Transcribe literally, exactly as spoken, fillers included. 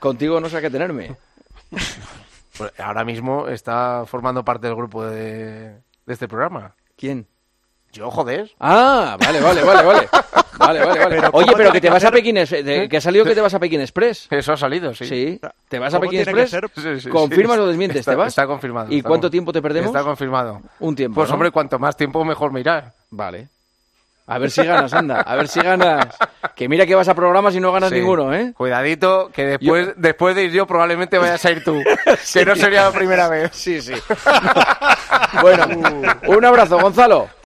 Contigo no sé a qué tenerme. Pues ahora mismo está formando parte del grupo de, de este programa. ¿Quién? Yo, joder. Ah, vale, vale, vale, vale. Vale, vale, vale. Pero Oye, ¿cómo pero tiene que te que vas a ser? Pekín, es- de- que ha salido que te vas a Pekín Express. Eso ha salido, sí. Sí. ¿Te vas a ¿Cómo Pekín tiene que Express? ser? Sí, sí, ¿Confirmas sí. o desmientes? Está, ¿Te vas? está confirmado. ¿Y está cuánto con- tiempo te perdemos? Está confirmado. Un tiempo, Pues ¿no? hombre, cuanto más tiempo, mejor mirar. Vale. A ver si ganas, anda. A ver si ganas. Que mira que vas a programas y no ganas Sí. ninguno, ¿eh? Cuidadito, que después, después de ir yo probablemente vayas a ir tú. Sí. Que no sería la primera vez. Sí, sí. Bueno, un abrazo, Gonzalo.